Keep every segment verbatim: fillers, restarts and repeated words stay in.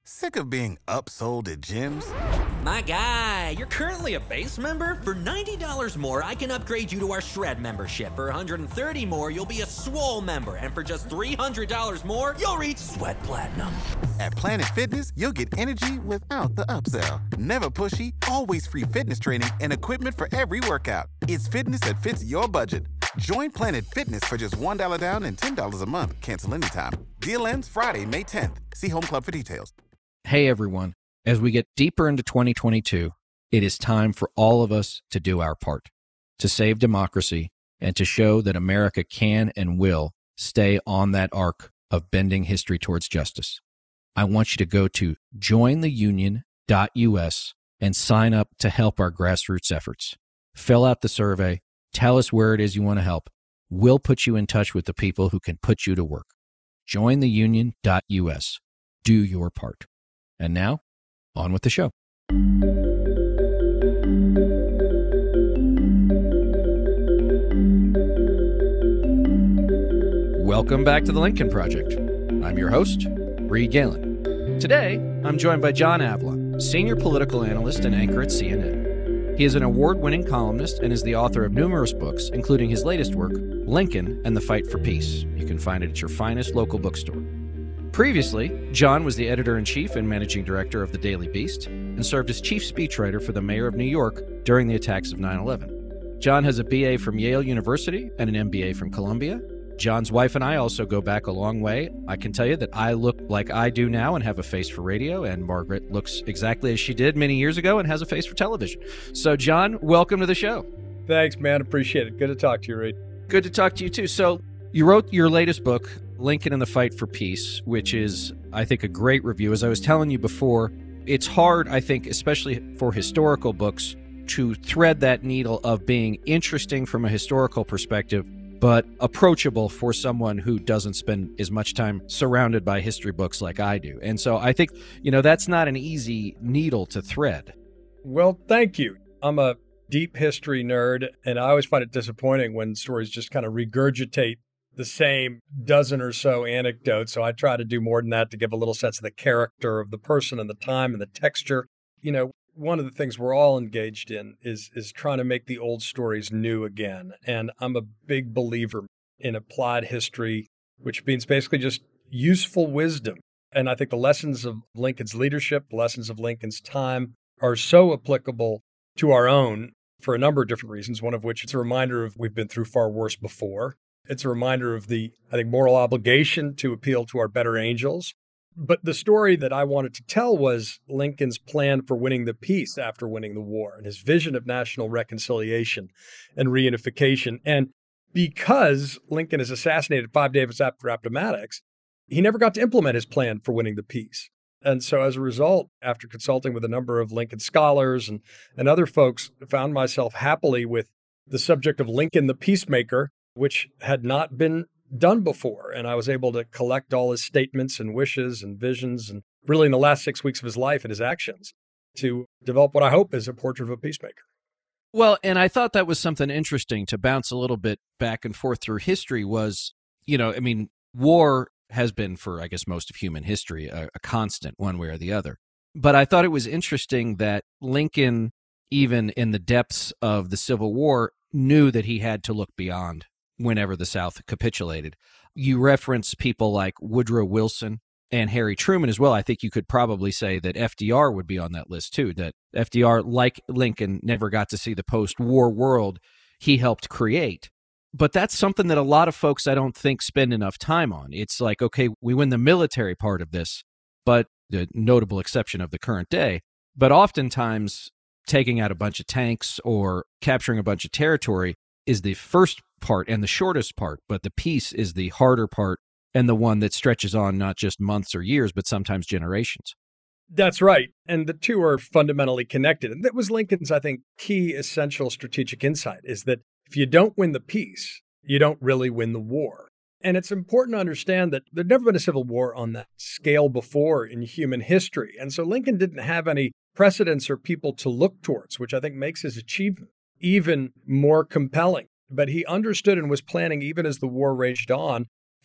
Sick of being upsold at gyms? My guy, you're currently a base member? For ninety dollars more, I can upgrade you to our Shred membership. For one hundred thirty dollars more, you'll be a Swole member. And for just three hundred dollars more, you'll reach Sweat Platinum. At Planet Fitness, you'll get energy without the upsell. Never pushy, always free fitness training and equipment for every workout. It's fitness that fits your budget. Join Planet Fitness for just one dollar down and ten dollars a month. Cancel anytime. Deal ends Friday, May tenth. See Home Club for details. Hey everyone, as we get deeper into twenty twenty-two, it is time for all of us to do our part, to save democracy and to show that America can and will stay on that arc of bending history towards justice. I want you to go to join the union dot U S and sign up to help our grassroots efforts. Fill out the survey, tell us where it is you want to help. We'll put you in touch with the people who can put you to work. join the union dot U S. Do your part. And now, on with the show. Welcome back to the Lincoln Project. I'm your host, Reed Galen. Today, I'm joined by John Avlon, senior political analyst and anchor at C N N. He is an award-winning columnist and is the author of numerous books, including his latest work, Lincoln and the Fight for Peace. You can find it at your finest local bookstore. Previously, John was the editor-in-chief and managing director of the Daily Beast and served as chief speechwriter for the mayor of New York during the attacks of nine eleven. John has a B A from Yale University and an M B A from Columbia. John's wife and I also go back a long way. I can tell you that I look like I do now and have a face for radio, and Margaret looks exactly as she did many years ago and has a face for television. So, John, welcome to the show. Thanks, man. Appreciate it. Good to talk to you, Reed. Good to talk to you, too. So, you wrote your latest book, Lincoln and the Fight for Peace, which is, I think, a great review. As I was telling you before, it's hard, I think, especially for historical books, to thread that needle of being interesting from a historical perspective, but approachable for someone who doesn't spend as much time surrounded by history books like I do. And so I think, you know, that's not an easy needle to thread. Well, thank you. I'm a deep history nerd, and I always find it disappointing when stories just kind of regurgitate the same dozen or so anecdotes. So I try to do more than that to give a little sense of the character of the person and the time and the texture. You know, one of the things we're all engaged in is is trying to make the old stories new again. And I'm a big believer in applied history, which means basically just useful wisdom. And I think the lessons of Lincoln's leadership, the lessons of Lincoln's time are so applicable to our own for a number of different reasons, one of which it's a reminder of we've been through far worse before. It's a reminder of the, I think, moral obligation to appeal to our better angels. But the story that I wanted to tell was Lincoln's plan for winning the peace after winning the war and his vision of national reconciliation and reunification. And because Lincoln is assassinated five days after Appomattox, he never got to implement his plan for winning the peace. And so as a result, after consulting with a number of Lincoln scholars and, and other folks, I found myself happily with the subject of Lincoln the Peacemaker, which had not been done before. And I was able to collect all his statements and wishes and visions, and really in the last six weeks of his life and his actions, to develop what I hope is a portrait of a peacemaker. Well, and I thought that was something interesting to bounce a little bit back and forth through history was, you know, I mean, war has been for, I guess, most of human history, a, a constant one way or the other. But I thought it was interesting that Lincoln, even in the depths of the Civil War, knew that he had to look beyond whenever the South capitulated. You reference people like Woodrow Wilson and Harry Truman as well. I think you could probably say that F D R would be on that list too, that F D R, like Lincoln, never got to see the post-war world he helped create. But that's something that a lot of folks, I don't think, spend enough time on. It's like, okay, we win the military part of this, but the notable exception of the current day. But oftentimes, taking out a bunch of tanks or capturing a bunch of territory is the first part and the shortest part, but the peace is the harder part and the one that stretches on not just months or years, but sometimes generations. That's right. And the two are fundamentally connected. And that was Lincoln's, I think, key essential strategic insight, is that if you don't win the peace, you don't really win the war. And it's important to understand that there'd never been a civil war on that scale before in human history. And so Lincoln didn't have any precedents or people to look towards, which I think makes his achievement even more compelling. But he understood and was planning, even as the war raged on,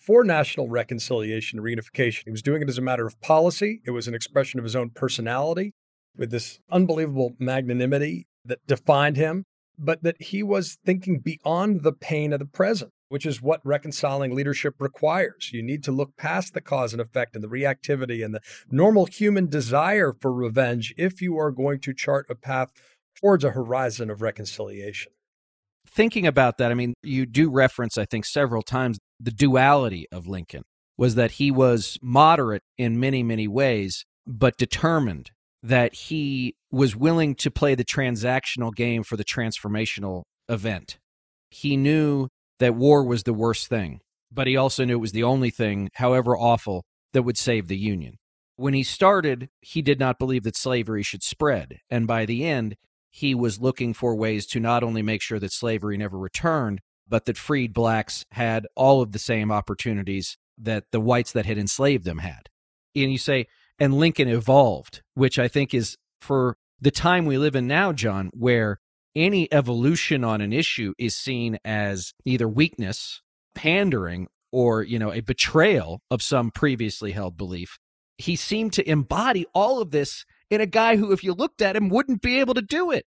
for national reconciliation and reunification. He was doing it as a matter of policy. It was an expression of his own personality with this unbelievable magnanimity that defined him, but that he was thinking beyond the pain of the present, which is what reconciling leadership requires. You need to look past the cause and effect and the reactivity and the normal human desire for revenge if you are going to chart a path towards a horizon of reconciliation. Thinking about that, I mean, you do reference, I think, several times the duality of Lincoln was that he was moderate in many, many ways, but determined, that he was willing to play the transactional game for the transformational event. He knew that war was the worst thing, but he also knew it was the only thing, however awful, that would save the Union. When he started, he did not believe that slavery should spread, and by the end, he was looking for ways to not only make sure that slavery never returned, but that freed blacks had all of the same opportunities that the whites that had enslaved them had. And you say, and Lincoln evolved, which I think is for the time we live in now, John, where any evolution on an issue is seen as either weakness, pandering, or, you know, a betrayal of some previously held belief. He seemed to embody all of this in a guy who, if you looked at him, wouldn't be able to do it.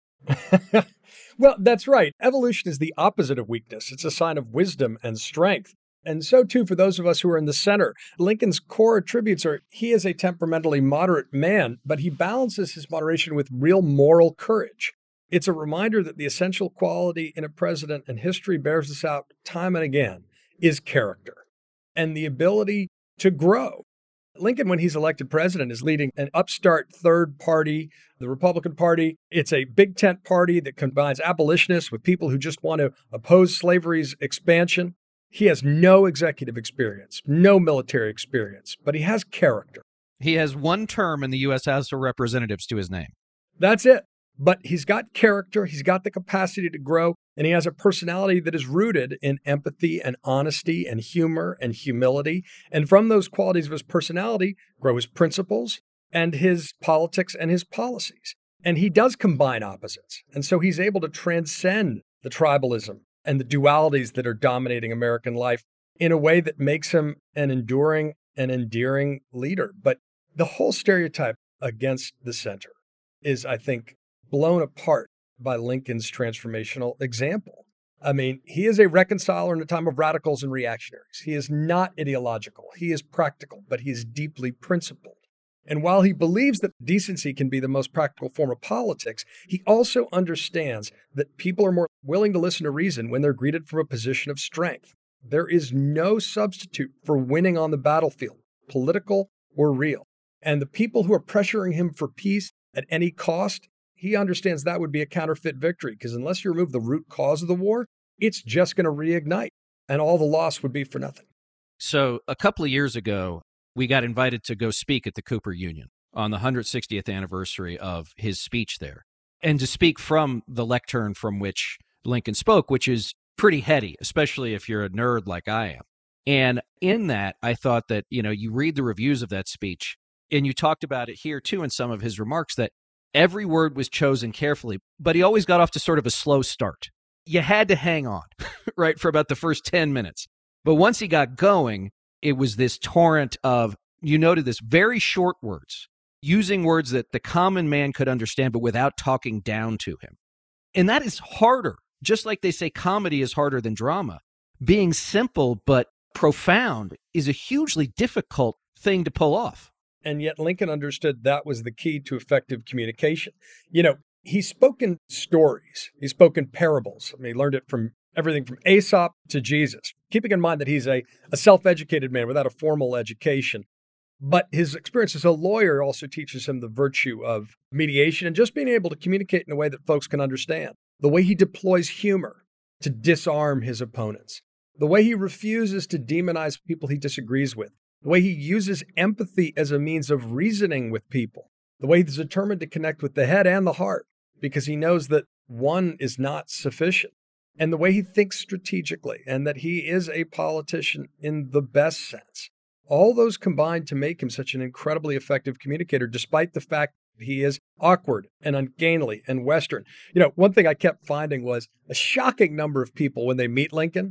Well, that's right. Evolution is the opposite of weakness. It's a sign of wisdom and strength. And so, too, for those of us who are in the center, Lincoln's core attributes are he is a temperamentally moderate man, but he balances his moderation with real moral courage. It's a reminder that the essential quality in a president, and history bears this out time and again, is character and the ability to grow. Lincoln, when he's elected president, is leading an upstart third party, the Republican Party. It's a big tent party that combines abolitionists with people who just want to oppose slavery's expansion. He has no executive experience, no military experience, but he has character. He has one term in the U S House of Representatives to his name. That's it. But he's got character, he's got the capacity to grow, and he has a personality that is rooted in empathy and honesty and humor and humility. And from those qualities of his personality grow his principles and his politics and his policies. And he does combine opposites. And so he's able to transcend the tribalism and the dualities that are dominating American life in a way that makes him an enduring and endearing leader. But the whole stereotype against the center is, I think, blown apart by Lincoln's transformational example. I mean, he is a reconciler in a time of radicals and reactionaries. He is not ideological. He is practical, but he is deeply principled. And while he believes that decency can be the most practical form of politics, he also understands that people are more willing to listen to reason when they're greeted from a position of strength. There is no substitute for winning on the battlefield, political or real. And the people who are pressuring him for peace at any cost, he understands that would be a counterfeit victory, because unless you remove the root cause of the war, it's just going to reignite, and all the loss would be for nothing. So a couple of years ago, we got invited to go speak at the Cooper Union on the one hundred sixtieth anniversary of his speech there, and to speak from the lectern from which Lincoln spoke, which is pretty heady, especially if you're a nerd like I am. And in that, I thought that, you know, you read the reviews of that speech, and you talked about it here too in some of his remarks, that every word was chosen carefully, but he always got off to sort of a slow start. You had to hang on, right, for about the first ten minutes. But once he got going, it was this torrent of, you noted this, very short words, using words that the common man could understand, but without talking down to him. And that is harder. Just like they say comedy is harder than drama. Being simple but profound is a hugely difficult thing to pull off. And yet Lincoln understood that was the key to effective communication. You know, he spoke in stories. He spoke in parables. I mean, he learned it from everything from Aesop to Jesus, keeping in mind that he's a, a self-educated man without a formal education. But his experience as a lawyer also teaches him the virtue of mediation and just being able to communicate in a way that folks can understand. The way he deploys humor to disarm his opponents. The way he refuses to demonize people he disagrees with. The way he uses empathy as a means of reasoning with people. The way he's determined to connect with the head and the heart because he knows that one is not sufficient. And the way he thinks strategically and that he is a politician in the best sense. All those combined to make him such an incredibly effective communicator, despite the fact that he is awkward and ungainly and Western. You know, one thing I kept finding was a shocking number of people when they meet Lincoln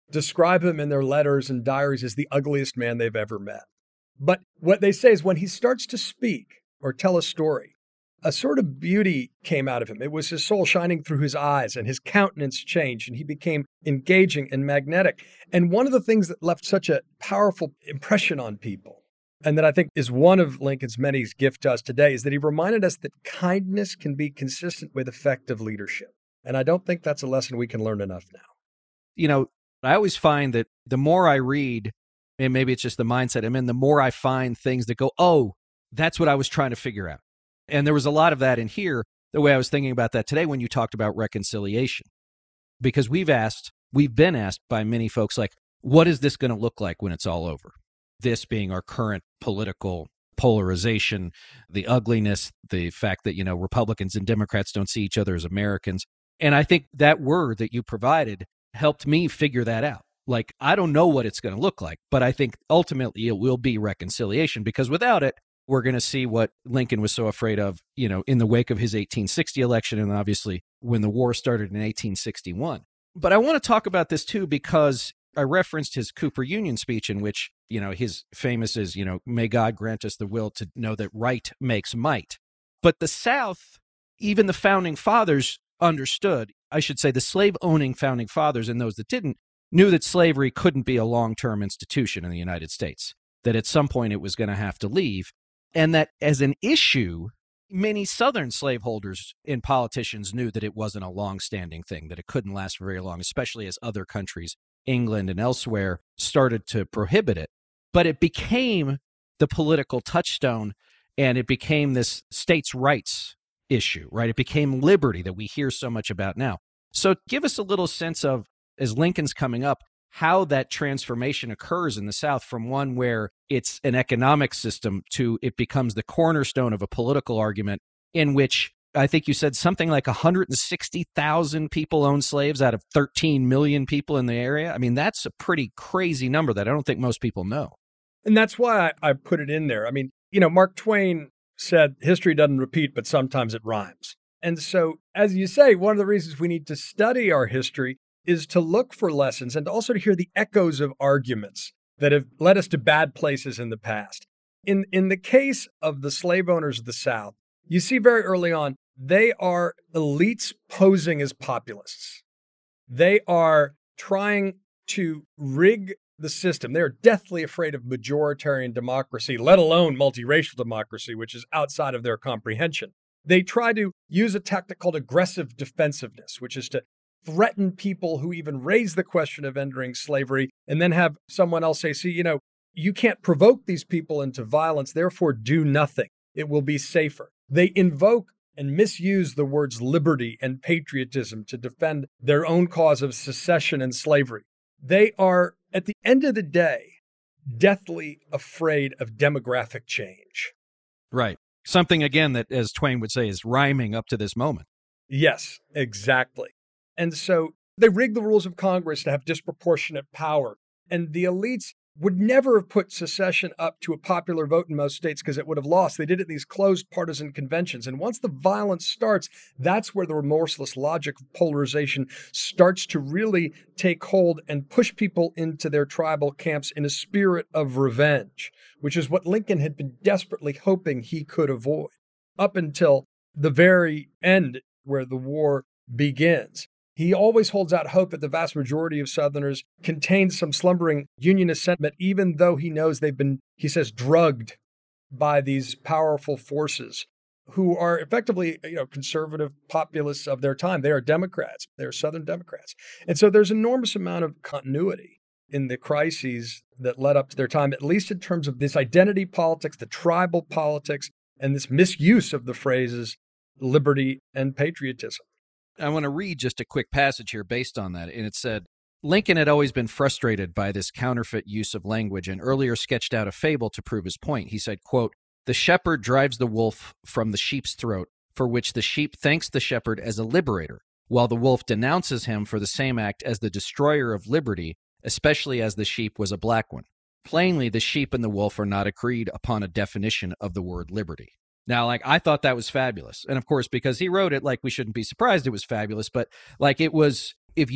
describe him in their letters and diaries as the ugliest man they've ever met. But what they say is when he starts to speak or tell a story, a sort of beauty came out of him. It was his soul shining through his eyes, and his countenance changed, and he became engaging and magnetic. And one of the things that left such a powerful impression on people, and that I think is one of Lincoln's many gifts to us today, is that he reminded us that kindness can be consistent with effective leadership. And I don't think that's a lesson we can learn enough now. You know, I always find that the more I read, and maybe it's just the mindset I'm in, the more I find things that go, oh, that's what I was trying to figure out. And there was a lot of that in here, the way I was thinking about that today when you talked about reconciliation. Because we've asked, we've been asked by many folks, like, what is this going to look like when it's all over? This being our current political polarization, the ugliness, the fact that, you know, Republicans and Democrats don't see each other as Americans. And I think that word that you provided helped me figure that out. Like, I don't know what it's going to look like, but I think ultimately it will be reconciliation, because without it, we're going to see what Lincoln was so afraid of, you know, in the wake of his eighteen sixty election, and obviously when the war started in eighteen sixty-one. But I want to talk about this too, because I referenced his Cooper Union speech, in which, you know, his famous is, you know, may God grant us the will to know that right makes might. But the South, even the founding fathers understood, I should say the slave-owning founding fathers and those that didn't, knew that slavery couldn't be a long-term institution in the United States, that at some point it was going to have to leave. And that as an issue, many Southern slaveholders and politicians knew that it wasn't a long-standing thing, that it couldn't last for very long, especially as other countries, England and elsewhere, started to prohibit it. But it became the political touchstone, and it became this states' rights issue, right? It became liberty that we hear so much about now. So give us a little sense of, as Lincoln's coming up, how that transformation occurs in the South from one where it's an economic system to it becomes the cornerstone of a political argument, in which I think you said something like one hundred sixty thousand people own slaves out of thirteen million people in the area. I mean, that's a pretty crazy number that I don't think most people know. And that's why I, I put it in there. I mean, you know, Mark Twain said, history doesn't repeat, but sometimes it rhymes. And so, as you say, one of the reasons we need to study our history is to look for lessons and also to hear the echoes of arguments that have led us to bad places in the past. In, in the case of the slave owners of the South, you see very early on, they are elites posing as populists. They are trying to rig the system. They're deathly afraid of majoritarian democracy, let alone multiracial democracy, which is outside of their comprehension. They try to use a tactic called aggressive defensiveness, which is to threaten people who even raise the question of ending slavery, and then have someone else say, see, you know, you can't provoke these people into violence, therefore do nothing. It will be safer. They invoke and misuse the words liberty and patriotism to defend their own cause of secession and slavery. They are, at the end of the day, deathly afraid of demographic change. Right. Something, again, that, as Twain would say, is rhyming up to this moment. Yes, exactly. And so they rigged the rules of Congress to have disproportionate power. And the elites would never have put secession up to a popular vote in most states because it would have lost. They did it in these closed partisan conventions. And once the violence starts, that's where the remorseless logic of polarization starts to really take hold and push people into their tribal camps in a spirit of revenge, which is what Lincoln had been desperately hoping he could avoid up until the very end where the war begins. He always holds out hope that the vast majority of Southerners contain some slumbering Unionist sentiment, even though he knows they've been, he says, drugged by these powerful forces who are effectively, you know, conservative populists of their time. They are Democrats. They are Southern Democrats. And so there's an enormous amount of continuity in the crises that led up to their time, at least in terms of this identity politics, the tribal politics, and this misuse of the phrases liberty and patriotism. I want to read just a quick passage here based on that. And it said, Lincoln had always been frustrated by this counterfeit use of language and earlier sketched out a fable to prove his point. He said, quote, the shepherd drives the wolf from the sheep's throat, for which the sheep thanks the shepherd as a liberator, while the wolf denounces him for the same act as the destroyer of liberty, especially as the sheep was a black one. Plainly, the sheep and the wolf are not agreed upon a definition of the word liberty. Now, like, I thought that was fabulous. And of course, because he wrote it, like, we shouldn't be surprised it was fabulous. But like, it was, if you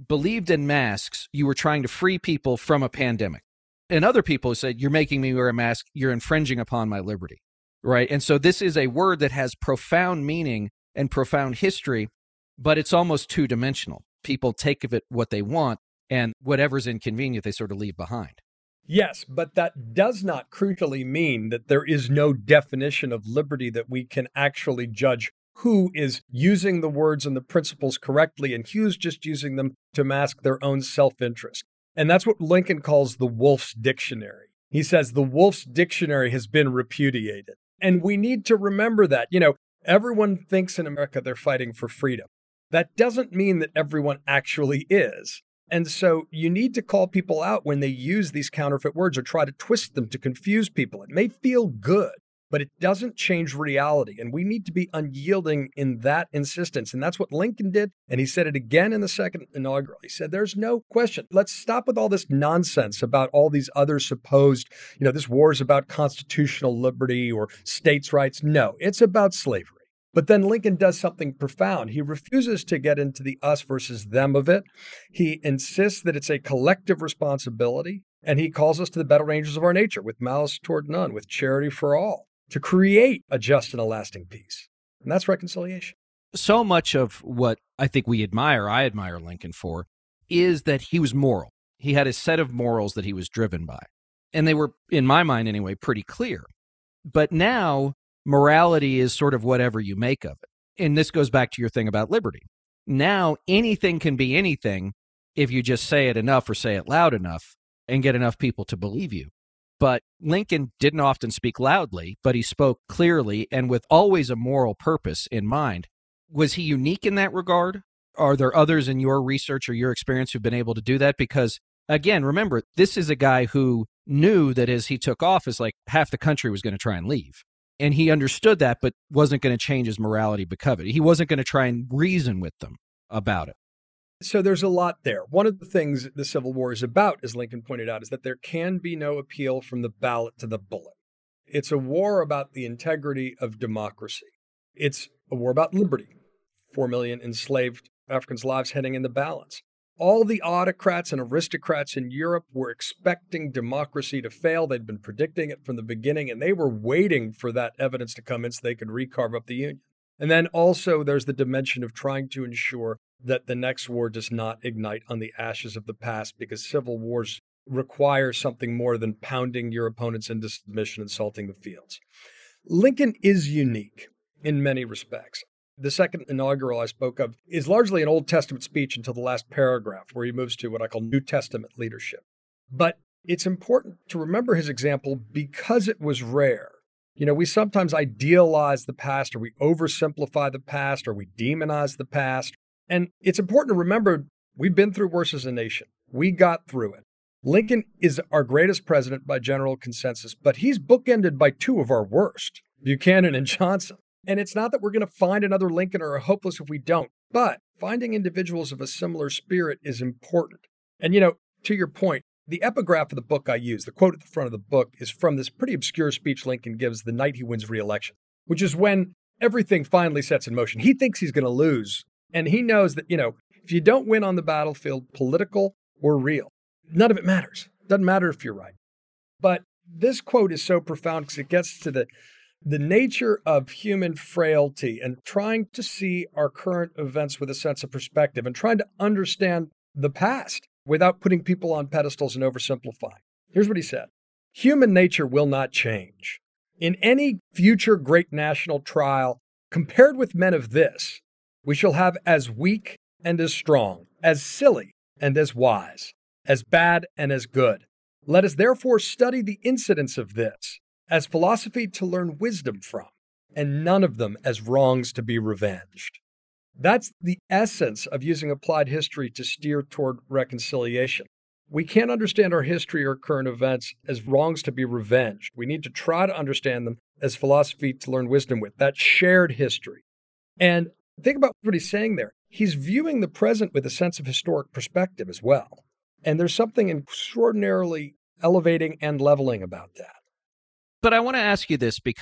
believed in masks, you were trying to free people from a pandemic. And other people said, you're making me wear a mask, you're infringing upon my liberty, right? And so this is a word that has profound meaning and profound history, but it's almost two-dimensional. People take of it what they want, and whatever's inconvenient, they sort of leave behind. Yes, but that does not crucially mean that there is no definition of liberty that we can actually judge who is using the words and the principles correctly, and who's just using them to mask their own self-interest. And that's what Lincoln calls the Wolf's Dictionary. He says the Wolf's Dictionary has been repudiated. And we need to remember that. You know, everyone thinks in America they're fighting for freedom. That doesn't mean that everyone actually is. And so you need to call people out when they use these counterfeit words or try to twist them to confuse people. It may feel good, but it doesn't change reality. And we need to be unyielding in that insistence. And that's what Lincoln did. And he said it again in the second inaugural. He said, there's no question. Let's stop with all this nonsense about all these other supposed, you know, this war is about constitutional liberty or states' rights. No, it's about slavery. But then Lincoln does something profound. He refuses to get into the us versus them of it. He insists that it's a collective responsibility. And he calls us to the battle ranges of our nature with malice toward none, with charity for all, to create a just and a lasting peace. And that's reconciliation. So much of what I think we admire, I admire Lincoln for, is that he was moral. He had a set of morals that he was driven by. And they were, in my mind anyway, pretty clear. But now morality is sort of whatever you make of it. And this goes back to your thing about liberty. Now anything can be anything if you just say it enough or say it loud enough and get enough people to believe you. But Lincoln didn't often speak loudly, but he spoke clearly and with always a moral purpose in mind. Was he unique in that regard? Are there others in your research or your experience who've been able to do that? Because, again, remember, this is a guy who knew that as he took office, like half the country was going to try and leave. And he understood that, but wasn't going to change his morality because of it. He wasn't going to try and reason with them about it. So there's a lot there. One of the things the Civil War is about, as Lincoln pointed out, is that there can be no appeal from the ballot to the bullet. It's a war about the integrity of democracy. It's a war about liberty. Four million enslaved Africans' lives heading in the balance. All the autocrats and aristocrats in Europe were expecting democracy to fail. They'd been predicting it from the beginning, and they were waiting for that evidence to come in so they could recarve up the Union. And then also there's the dimension of trying to ensure that the next war does not ignite on the ashes of the past, because civil wars require something more than pounding your opponents into submission and salting the fields. Lincoln is unique in many respects. The second inaugural I spoke of is largely an Old Testament speech until the last paragraph, where he moves to what I call New Testament leadership. But it's important to remember his example because it was rare. You know, we sometimes idealize the past, or we oversimplify the past, or we demonize the past. And it's important to remember we've been through worse as a nation. We got through it. Lincoln is our greatest president by general consensus, but he's bookended by two of our worst, Buchanan and Johnson. And it's not that we're going to find another Lincoln or are hopeless if we don't, but finding individuals of a similar spirit is important. And, you know, to your point, the epigraph of the book I use, the quote at the front of the book, is from this pretty obscure speech Lincoln gives the night he wins re-election, which is when everything finally sets in motion. He thinks he's going to lose. And he knows that, you know, if you don't win on the battlefield, political or real, none of it matters. Doesn't matter if you're right. But this quote is so profound because it gets to the the nature of human frailty and trying to see our current events with a sense of perspective and trying to understand the past without putting people on pedestals and oversimplifying. Here's what he said. Human nature will not change. In any future great national trial, compared with men of this, we shall have as weak and as strong, as silly and as wise, as bad and as good. Let us therefore study the incidents of this as philosophy to learn wisdom from, and none of them as wrongs to be revenged. That's the essence of using applied history to steer toward reconciliation. We can't understand our history or current events as wrongs to be revenged. We need to try to understand them as philosophy to learn wisdom with, that shared history. And think about what he's saying there. He's viewing the present with a sense of historic perspective as well. And there's something extraordinarily elevating and leveling about that. But I want to ask you this because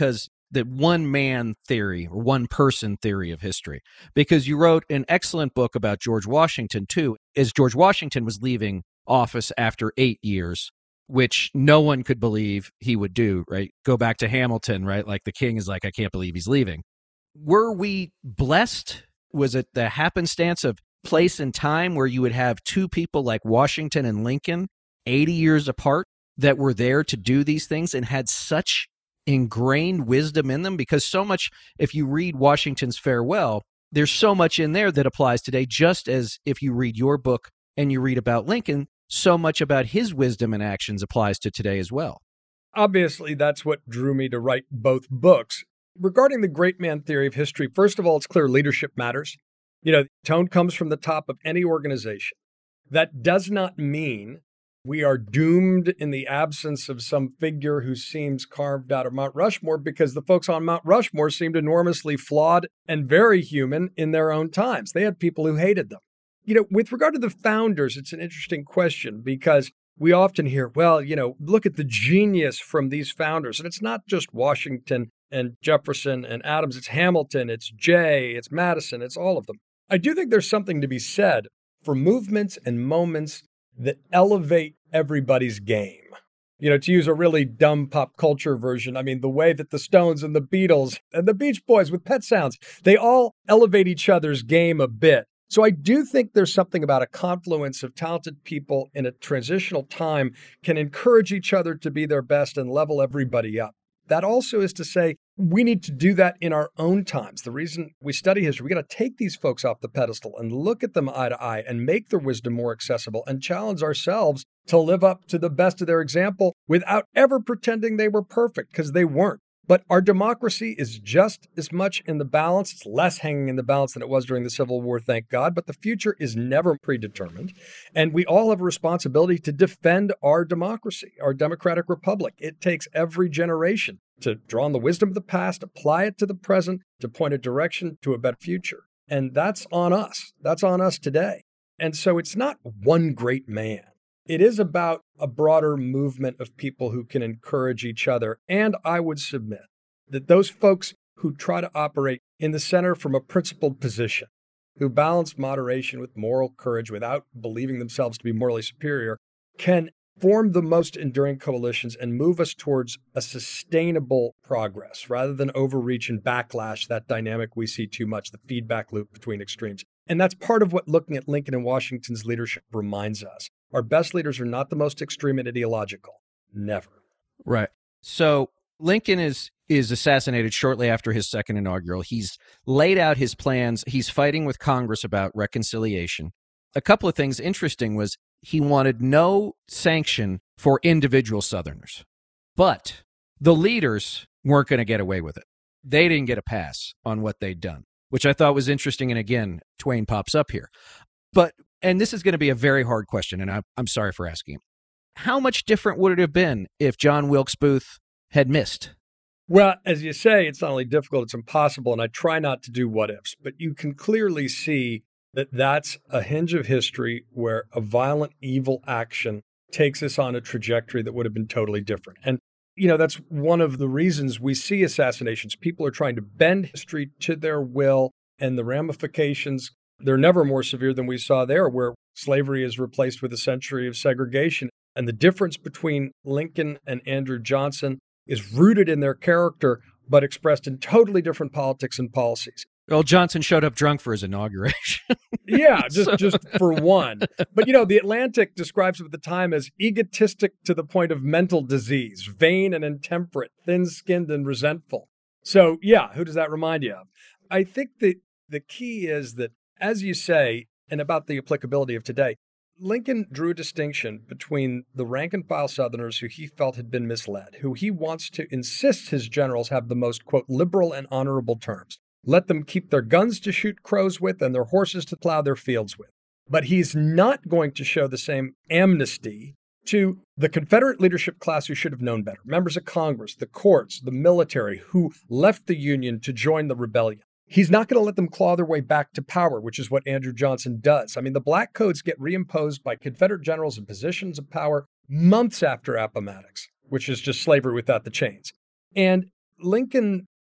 the one man theory or one person theory of history, because you wrote an excellent book about George Washington, too, as George Washington was leaving office after eight years, which no one could believe he would do, right? Go back to Hamilton, right? Like the king is like, I can't believe he's leaving. Were we blessed? Was it the happenstance of place and time where you would have two people like Washington and Lincoln, eighty years apart, that were there to do these things and had such ingrained wisdom in them? Because so much, if you read Washington's farewell, there's so much in there that applies today, just as if you read your book and you read about Lincoln, so much about his wisdom and actions applies to today as well. Obviously, that's what drew me to write both books. Regarding the great man theory of history, first of all, it's clear leadership matters. You know, tone comes from the top of any organization. That does not mean we are doomed in the absence of some figure who seems carved out of Mount Rushmore, because the folks on Mount Rushmore seemed enormously flawed and very human in their own times. They had people who hated them. You know, with regard to the founders, it's an interesting question, because we often hear, well, you know, look at the genius from these founders. And it's not just Washington and Jefferson and Adams. It's Hamilton, it's Jay, it's Madison, it's all of them. I do think there's something to be said for movements and moments that elevate everybody's game. You know, to use a really dumb pop culture version, I mean, the way that the Stones and the Beatles and the Beach Boys with Pet Sounds, they all elevate each other's game a bit. So I do think there's something about a confluence of talented people in a transitional time can encourage each other to be their best and level everybody up. That also is to say, we need to do that in our own times. The reason we study history, we got to take these folks off the pedestal and look at them eye to eye and make their wisdom more accessible and challenge ourselves to live up to the best of their example without ever pretending they were perfect, because they weren't. But our democracy is just as much in the balance. It's less hanging in the balance than it was during the Civil War, thank God. But the future is never predetermined. And we all have a responsibility to defend our democracy, our democratic republic. It takes every generation to draw on the wisdom of the past, apply it to the present, to point a direction to a better future. And that's on us. That's on us today. And so it's not one great man. It is about a broader movement of people who can encourage each other. And I would submit that those folks who try to operate in the center from a principled position, who balance moderation with moral courage without believing themselves to be morally superior, can form the most enduring coalitions and move us towards a sustainable progress rather than overreach and backlash, that dynamic we see too much, the feedback loop between extremes. And that's part of what looking at Lincoln and Washington's leadership reminds us. Our best leaders are not the most extreme and ideological. Never. Right. So Lincoln is is assassinated shortly after his second inaugural. He's laid out his plans. He's fighting with Congress about reconciliation. A couple of things interesting was he wanted no sanction for individual Southerners. But the leaders weren't going to get away with it. They didn't get a pass on what they'd done, which I thought was interesting. And again, Twain pops up here. But, and this is going to be a very hard question, and I, I'm sorry for asking him. How much different would it have been if John Wilkes Booth had missed? Well, as you say, it's not only difficult, it's impossible. And I try not to do what ifs, but you can clearly see that that's a hinge of history where a violent, evil action takes us on a trajectory that would have been totally different. And, you know, that's one of the reasons we see assassinations. People are trying to bend history to their will, and the ramifications, they're never more severe than we saw there, where slavery is replaced with a century of segregation. And the difference between Lincoln and Andrew Johnson is rooted in their character, but expressed in totally different politics and policies. Well, Johnson showed up drunk for his inauguration. Yeah, just, so. just for one. But, you know, The Atlantic describes him at the time as egotistic to the point of mental disease, vain and intemperate, thin-skinned and resentful. So, yeah, who does that remind you of? I think that the key is that, as you say, and about the applicability of today, Lincoln drew a distinction between the rank-and-file Southerners who he felt had been misled, who he wants to insist his generals have the most, quote, liberal and honorable terms. Let them keep their guns to shoot crows with and their horses to plow their fields with. But he's not going to show the same amnesty to the Confederate leadership class who should have known better. Members of Congress, the courts, the military who left the Union to join the rebellion. He's not going to let them claw their way back to power, which is what Andrew Johnson does. I mean, the Black Codes get reimposed by Confederate generals in positions of power months after Appomattox, which is just slavery without the chains. And Lincoln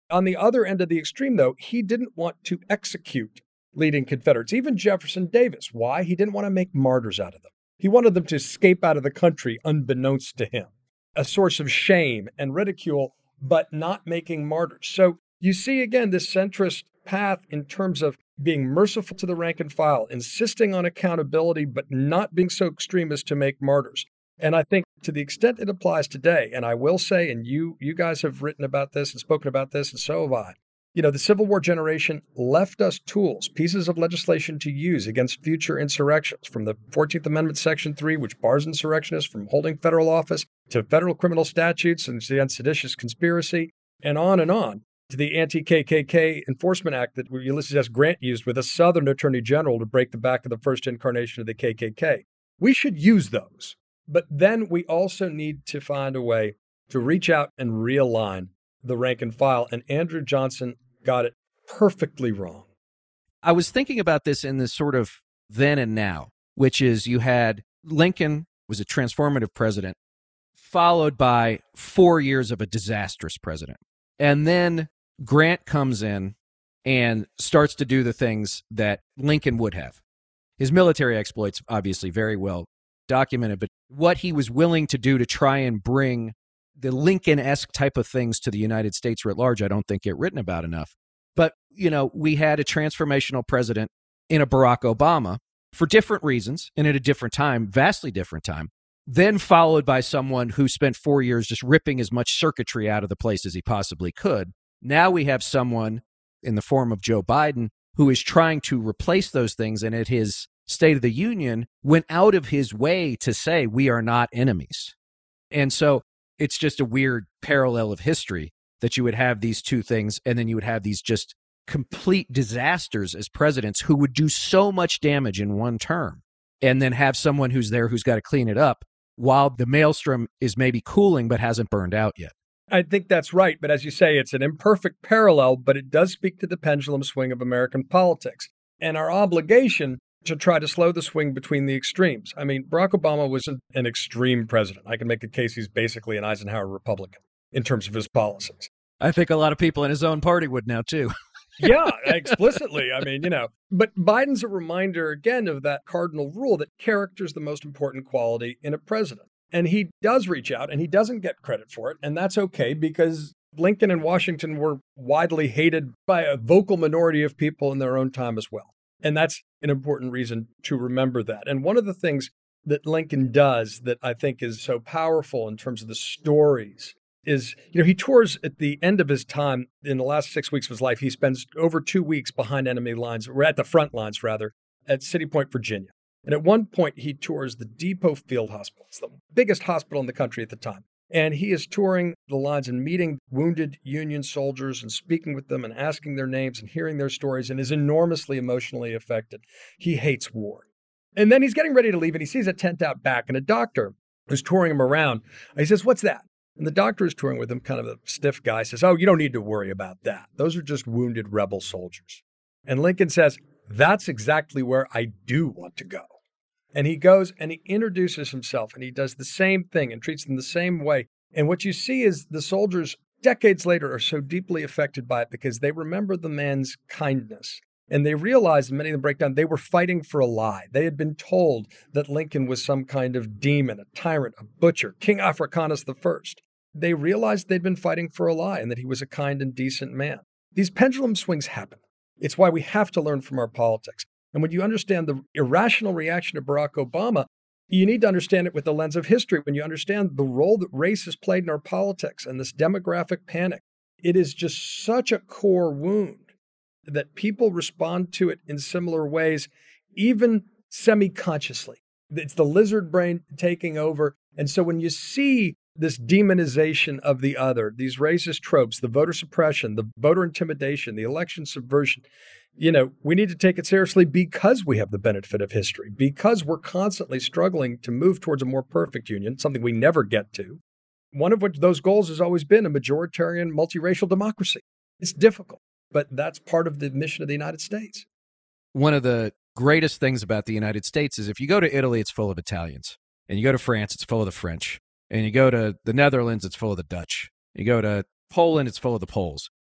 On the other end of the extreme, though, he didn't want to execute leading Confederates, even Jefferson Davis. Why? He didn't want to make martyrs out of them. He wanted them to escape out of the country unbeknownst to him, a source of shame and ridicule, but not making martyrs. So you see, again, this centrist path in terms of being merciful to the rank and file, insisting on accountability, but not being so extreme as to make martyrs. And I think to the extent it applies today, and I will say, and you you guys have written about this and spoken about this, and so have I, you know, the Civil War generation left us tools, pieces of legislation to use against future insurrections, from the fourteenth Amendment, Section three, which bars insurrectionists from holding federal office, to federal criminal statutes and seditious conspiracy, and on and on, to the anti-K K K Enforcement Act that Ulysses S. Grant used with a Southern Attorney General to break the back of the first incarnation of the K K K. We should use those. But then we also need to find a way to reach out and realign the rank and file. And Andrew Johnson got it perfectly wrong. I was thinking about this in this sort of then and now, which is you had Lincoln was a transformative president, followed by four years of a disastrous president. And then Grant comes in and starts to do the things that Lincoln would have. His military exploits, obviously, very well documented, but what he was willing to do to try and bring the Lincoln-esque type of things to the United States writ large, I don't think get written about enough. But, you know, we had a transformational president in a Barack Obama for different reasons and at a different time, vastly different time, then followed by someone who spent four years just ripping as much circuitry out of the place as he possibly could. Now we have someone in the form of Joe Biden who is trying to replace those things, and at his State of the Union went out of his way to say we are not enemies. And so it's just a weird parallel of history that you would have these two things, and then you would have these just complete disasters as presidents who would do so much damage in one term, and then have someone who's there who's got to clean it up while the maelstrom is maybe cooling but hasn't burned out yet. I think that's right. But as you say, it's an imperfect parallel, but it does speak to the pendulum swing of American politics and our obligation to try to slow the swing between the extremes. I mean, Barack Obama was an, an extreme president. I can make a case he's basically an Eisenhower Republican in terms of his policies. I think a lot of people in his own party would now, too. Yeah, explicitly. I mean, you know, but Biden's a reminder, again, of that cardinal rule that character is the most important quality in a president. And he does reach out, and he doesn't get credit for it. And that's okay, because Lincoln and Washington were widely hated by a vocal minority of people in their own time as well. And that's an important reason to remember that. And one of the things that Lincoln does that I think is so powerful in terms of the stories is, you know, he tours at the end of his time in the last six weeks of his life. He spends over two weeks behind enemy lines, or at the front lines, rather, at City Point, Virginia. And at one point, he tours the Depot Field Hospital. It's the biggest hospital in the country at the time. And he is touring the lines and meeting wounded Union soldiers and speaking with them and asking their names and hearing their stories, and is enormously emotionally affected. He hates war. And then he's getting ready to leave, and he sees a tent out back, and a doctor who's touring him around. He says, "What's that?" And the doctor is touring with him, kind of a stiff guy, says, "Oh, you don't need to worry about that. Those are just wounded rebel soldiers." And Lincoln says, "That's exactly where I do want to go." And he goes and he introduces himself, and he does the same thing and treats them the same way. And what you see is the soldiers decades later are so deeply affected by it because they remember the man's kindness. And they realize, and many of them break down, they were fighting for a lie. They had been told that Lincoln was some kind of demon, a tyrant, a butcher, King Africanus the First. They realized they'd been fighting for a lie and that he was a kind and decent man. These pendulum swings happen. It's why we have to learn from our politics. And when you understand the irrational reaction to Barack Obama, you need to understand it with the lens of history. When you understand the role that race has played in our politics and this demographic panic, it is just such a core wound that people respond to it in similar ways, even semi-consciously. It's the lizard brain taking over. And so when you see this demonization of the other, these racist tropes, the voter suppression, the voter intimidation, the election subversion, you know, we need to take it seriously because we have the benefit of history, because we're constantly struggling to move towards a more perfect union, something we never get to. One of which those goals has always been a majoritarian, multiracial democracy. It's difficult, but that's part of the mission of the United States. One of the greatest things about the United States is if you go to Italy, it's full of Italians. And you go to France, it's full of the French. And you go to the Netherlands, it's full of the Dutch. You go to Poland, it's full of the Poles.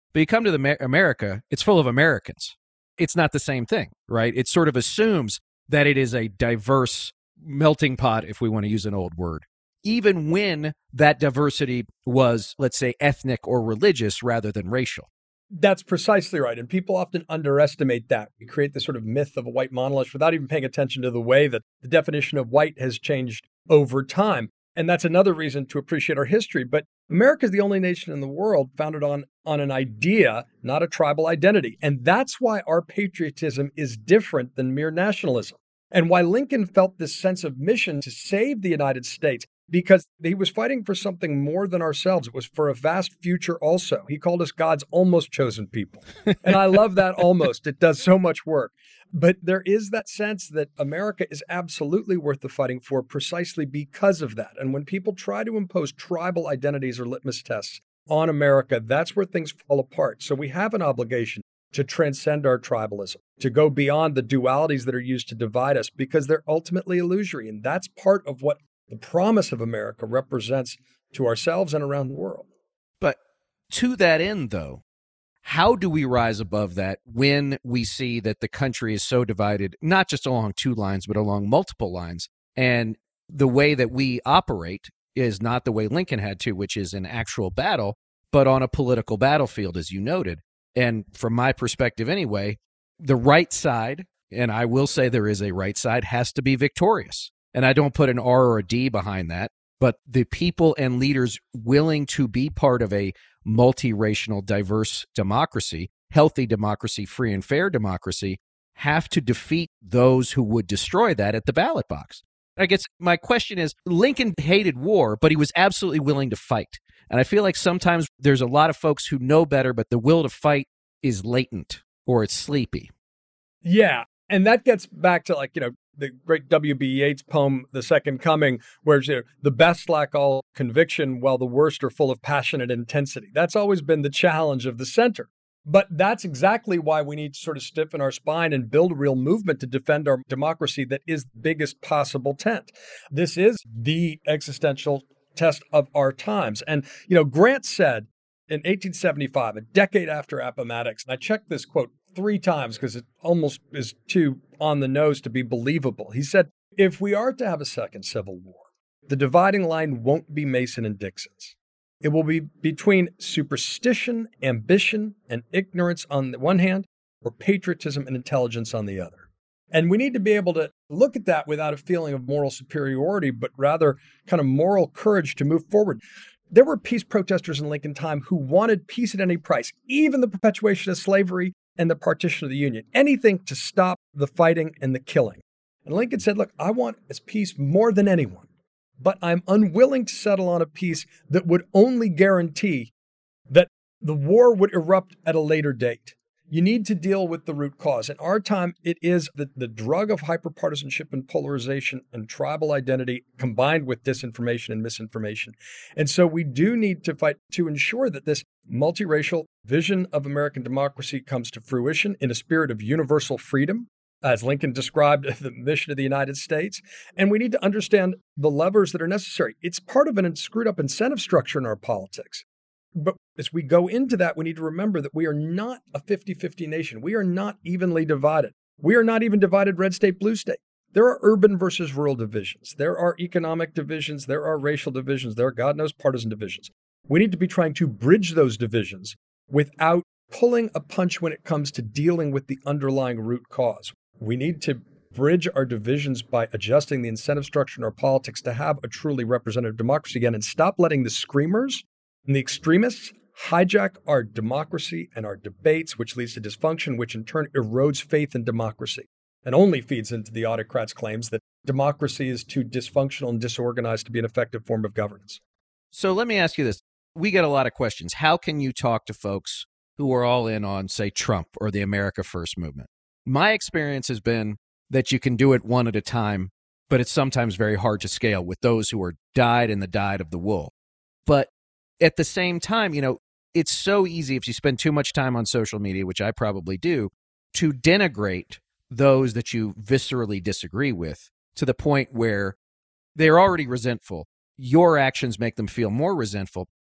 But you come to the Amer- America, it's full of Americans. It's not the same thing, right? It sort of assumes that it is a diverse melting pot, if we want to use an old word, even when that diversity was, let's say, ethnic or religious rather than racial. That's precisely right. And people often underestimate that. We create this sort of myth of a white monolith without even paying attention to the way that the definition of white has changed over time. And that's another reason to appreciate our history. But America is the only nation in the world founded on, on an idea, not a tribal identity. And that's why our patriotism is different than mere nationalism. And why Lincoln felt this sense of mission to save the United States, because he was fighting for something more than ourselves. It was for a vast future also. He called us God's almost chosen people. And I love that almost. It does so much work. But there is that sense that America is absolutely worth the fighting for precisely because of that. And when people try to impose tribal identities or litmus tests on America, that's where things fall apart. So we have an obligation to transcend our tribalism, to go beyond the dualities that are used to divide us, because they're ultimately illusory. And that's part of what the promise of America represents to ourselves and around the world. But to that end, though, how do we rise above that when we see that the country is so divided, not just along two lines, but along multiple lines? And the way that we operate is not the way Lincoln had to, which is an actual battle, but on a political battlefield, as you noted. And from my perspective anyway, the right side, and I will say there is a right side, has to be victorious. And I don't put an R or a D behind that, but the people and leaders willing to be part of a multiracial, diverse democracy, healthy democracy, free and fair democracy, have to defeat those who would destroy that at the ballot box. I guess my question is, Lincoln hated war, but he was absolutely willing to fight. And I feel like sometimes there's a lot of folks who know better, but the will to fight is latent or it's sleepy. Yeah. And that gets back to, like, you know, the great W B Yeats poem, The Second Coming, where, you know, the best lack all conviction while the worst are full of passionate intensity. That's always been the challenge of the center. But that's exactly why we need to sort of stiffen our spine and build a real movement to defend our democracy that is the biggest possible tent. This is the existential test of our times. And, you know, Grant said in eighteen seventy-five, a decade after Appomattox, and I checked this quote three times because it almost is too on the nose to be believable. He said, if we are to have a second Civil War, the dividing line won't be Mason and Dixon's. It will be between superstition, ambition, and ignorance on the one hand, or patriotism and intelligence on the other. And we need to be able to look at that without a feeling of moral superiority, but rather kind of moral courage to move forward. There were peace protesters in Lincoln time who wanted peace at any price, even the perpetuation of slavery and the partition of the Union, anything to stop the fighting and the killing. And Lincoln said, look, I want this peace more than anyone, but I'm unwilling to settle on a peace that would only guarantee that the war would erupt at a later date. You need to deal with the root cause. In our time, it is the, the drug of hyperpartisanship and polarization and tribal identity combined with disinformation and misinformation. And so we do need to fight to ensure that this multiracial vision of American democracy comes to fruition in a spirit of universal freedom, as Lincoln described the mission of the United States. And we need to understand the levers that are necessary. It's part of an screwed up incentive structure in our politics. But as we go into that, we need to remember that we are not a fifty-fifty nation. We are not evenly divided. We are not even divided red state, blue state. There are urban versus rural divisions. There are economic divisions. There are racial divisions. There are, God knows, partisan divisions. We need to be trying to bridge those divisions without pulling a punch when it comes to dealing with the underlying root cause. We need to bridge our divisions by adjusting the incentive structure in our politics to have a truly representative democracy again, and stop letting the screamers and the extremists hijack our democracy and our debates, which leads to dysfunction, which in turn erodes faith in democracy and only feeds into the autocrats' claims that democracy is too dysfunctional and disorganized to be an effective form of governance. So let me ask you this. We get a lot of questions. How can you talk to folks who are all in on, say, Trump or the America First movement? My experience has been that you can do it one at a time, but it's sometimes very hard to scale with those who are dyed in the dyed of the wool. But at the same time, you know, it's so easy if you spend too much time on social media, which I probably do, to denigrate those that you viscerally disagree with to the point where they're already resentful. Your actions make them feel more resentful.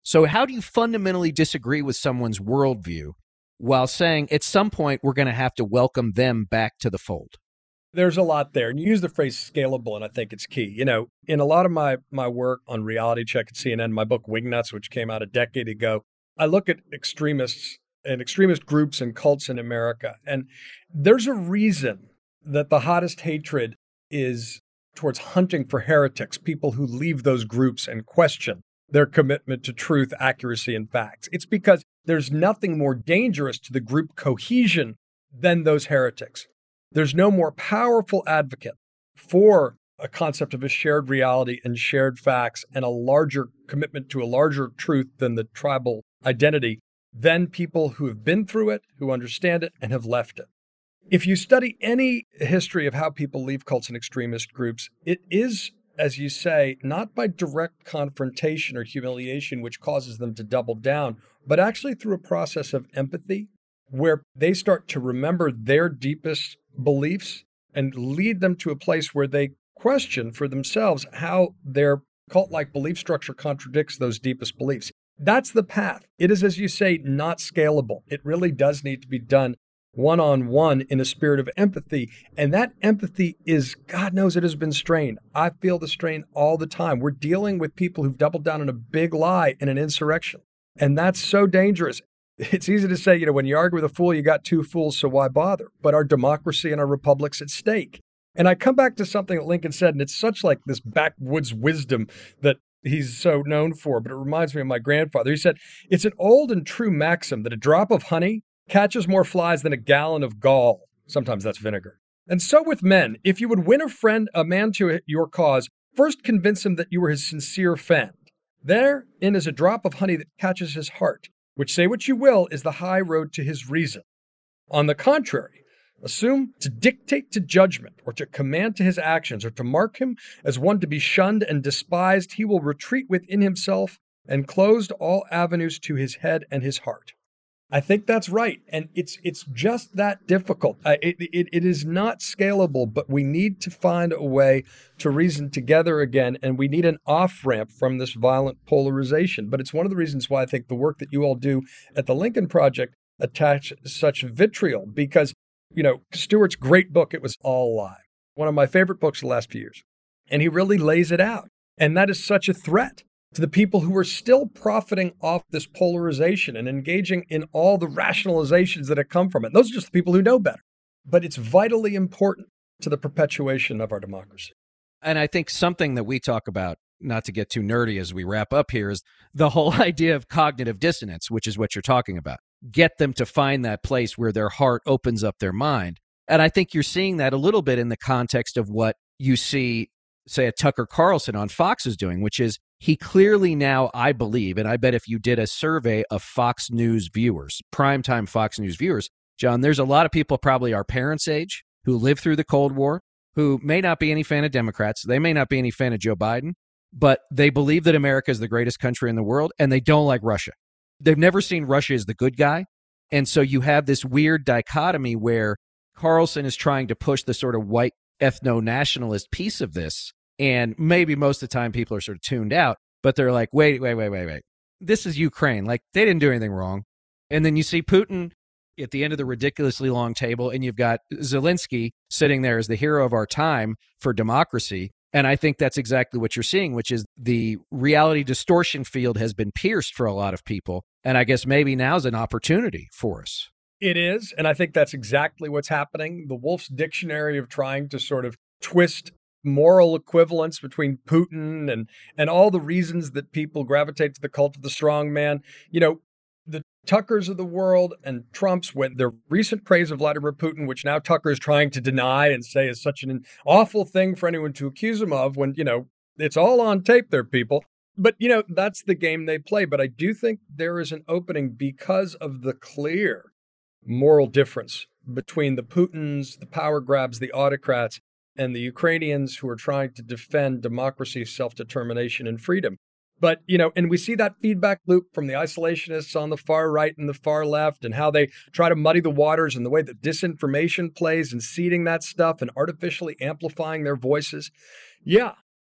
So how do you fundamentally disagree with someone's worldview while saying at some point we're going to have to welcome them back to the fold? There's a lot there. And you use the phrase scalable, and I think it's key. You know, in a lot of my my work on Reality Check at C N N, my book Wingnuts, which came out a decade ago, I look at extremists and extremist groups and cults in America. And there's a reason that the hottest hatred is towards hunting for heretics, people who leave those groups and question their commitment to truth, accuracy, and facts. It's because there's nothing more dangerous to the group cohesion than those heretics. There's no more powerful advocate for a concept of a shared reality and shared facts and a larger commitment to a larger truth than the tribal identity than people who have been through it, who understand it, and have left it. If you study any history of how people leave cults and extremist groups, it is, as you say, not by direct confrontation or humiliation, which causes them to double down, but actually through a process of empathy, where they start to remember their deepest beliefs and lead them to a place where they question for themselves how their cult-like belief structure contradicts those deepest beliefs. That's the path. It is, as you say, not scalable. It really does need to be done one-on-one in a spirit of empathy. And that empathy is, God knows it has been strained. I feel the strain all the time. We're dealing with people who've doubled down on a big lie in an insurrection. And that's so dangerous. It's easy to say, you know, when you argue with a fool, you got two fools, so why bother? But our democracy and our republic's at stake. And I come back to something that Lincoln said, and it's such like this backwoods wisdom that he's so known for, but it reminds me of my grandfather. He said, it's an old and true maxim that a drop of honey catches more flies than a gallon of gall. Sometimes that's vinegar. And so with men, if you would win a friend, a man to your cause, first convince him that you were his sincere friend. Therein is a drop of honey that catches his heart, which, say what you will, is the high road to his reason. On the contrary, assume to dictate to judgment or to command to his actions or to mark him as one to be shunned and despised, he will retreat within himself and closed all avenues to his head and his heart. I think that's right. And it's it's just that difficult. Uh, it, it, it is not scalable, but we need to find a way to reason together again. And we need an off-ramp from this violent polarization. But it's one of the reasons why I think the work that you all do at the Lincoln Project attach such vitriol, because, you know, Stewart's great book, It Was All a Lie, one of my favorite books the last few years. And he really lays it out. And that is such a threat to the people who are still profiting off this polarization and engaging in all the rationalizations that have come from it. Those are just the people who know better. But it's vitally important to the perpetuation of our democracy. And I think something that we talk about, not to get too nerdy as we wrap up here, is the whole idea of cognitive dissonance, which is what you're talking about. Get them to find that place where their heart opens up their mind. And I think you're seeing that a little bit in the context of what you see, say, a Tucker Carlson on Fox is doing, which is he clearly now, I believe, and I bet if you did a survey of Fox News viewers, primetime Fox News viewers, John, there's a lot of people probably our parents' age who lived through the Cold War, who may not be any fan of Democrats. They may not be any fan of Joe Biden, but they believe that America is the greatest country in the world, and they don't like Russia. They've never seen Russia as the good guy. And so you have this weird dichotomy where Carlson is trying to push the sort of white ethno-nationalist piece of this. And maybe most of the time people are sort of tuned out, but they're like, wait, wait, wait, wait, wait. This is Ukraine. Like, they didn't do anything wrong. And then you see Putin at the end of the ridiculously long table, and you've got Zelensky sitting there as the hero of our time for democracy. And I think that's exactly what you're seeing, which is the reality distortion field has been pierced for a lot of people. And I guess maybe now's an opportunity for us. It is. And I think that's exactly what's happening. The Wolf's Dictionary of trying to sort of twist moral equivalence between Putin and and all the reasons that people gravitate to the cult of the strong man. You know, the Tuckers of the world and Trump's, when their recent praise of Vladimir Putin, which now Tucker is trying to deny and say is such an awful thing for anyone to accuse him of, when, you know, it's all on tape there, people. But, you know, that's the game they play. But I do think there is an opening because of the clear moral difference between the Putins, the power grabs, the autocrats, and the Ukrainians who are trying to defend democracy, self-determination, and freedom. But, you know, and we see that feedback loop from the isolationists on the far right and the far left, and how they try to muddy the waters and the way that disinformation plays and seeding that stuff and artificially amplifying their voices. Yeah,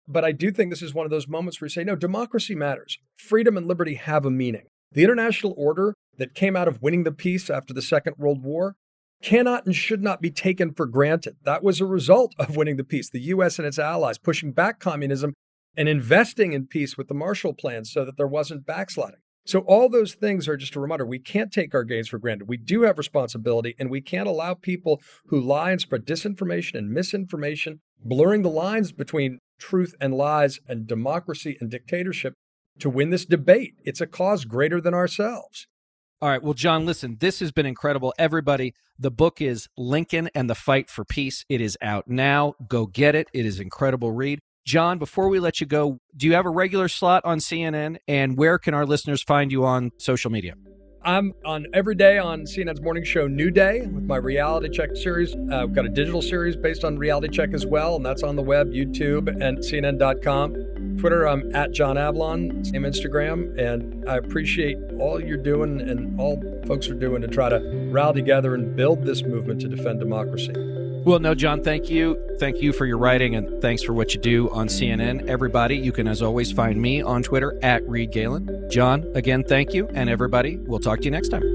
But I do think this is one of those moments where you say, no, democracy matters. Freedom and liberty have a meaning. The international order that came out of winning the peace after the Second World War cannot and should not be taken for granted. That was a result of winning the peace. The U S and its allies pushing back communism and investing in peace with the Marshall Plan so that there wasn't backsliding. So all those things are just a reminder. We can't take our gains for granted. We do have responsibility, and we can't allow people who lie and spread disinformation and misinformation, blurring the lines between truth and lies and democracy and dictatorship, to win this debate. It's a cause greater than ourselves. All right. Well, John, listen, this has been incredible. Everybody, the book is Lincoln and the Fight for Peace. It is out now. Go get it. It is an incredible read. John, before we let you go, do you have a regular slot on C N N? And where can our listeners find you on social media? I'm on every day on C N N's morning show, New Day, with my Reality Check series. Uh, we've got a digital series based on Reality Check as well, and that's on the web, YouTube, and C N N dot com. Twitter, I'm at John Avlon, same Instagram, and I appreciate all you're doing and all folks are doing to try to rally together and build this movement to defend democracy. Well, no, John, thank you. Thank you for your writing, and thanks for what you do on C N N. Everybody, you can, as always, find me on Twitter, at Reed Galen. John, again, thank you. And everybody, we'll talk to you next time.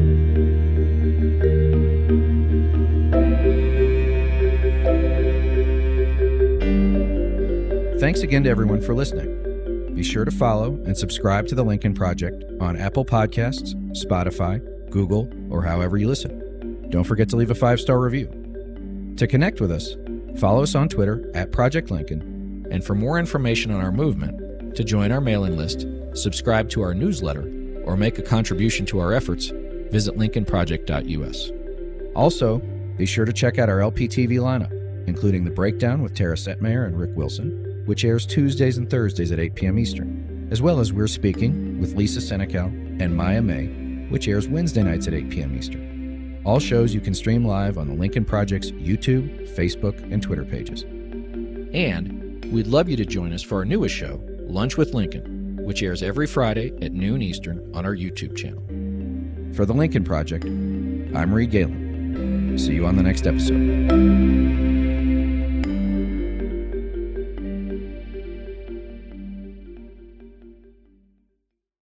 Thanks again to everyone for listening. Be sure to follow and subscribe to The Lincoln Project on Apple Podcasts, Spotify, Google, or however you listen. Don't forget to leave a five-star review. To connect with us, follow us on Twitter at Project Lincoln, and for more information on our movement, to join our mailing list, subscribe to our newsletter, or make a contribution to our efforts, visit lincoln project dot U S. Also, be sure to check out our L P T V lineup, including The Breakdown with Tara Setmayer and Rick Wilson, which airs Tuesdays and Thursdays at eight p.m. Eastern, as well as We're Speaking with Lisa Senecal and Maya May, which airs Wednesday nights at eight p.m. Eastern. All shows you can stream live on the Lincoln Project's YouTube, Facebook, and Twitter pages. And we'd love you to join us for our newest show, Lunch with Lincoln, which airs every Friday at noon Eastern on our YouTube channel. For the Lincoln Project, I'm Reed Galen. See you on the next episode.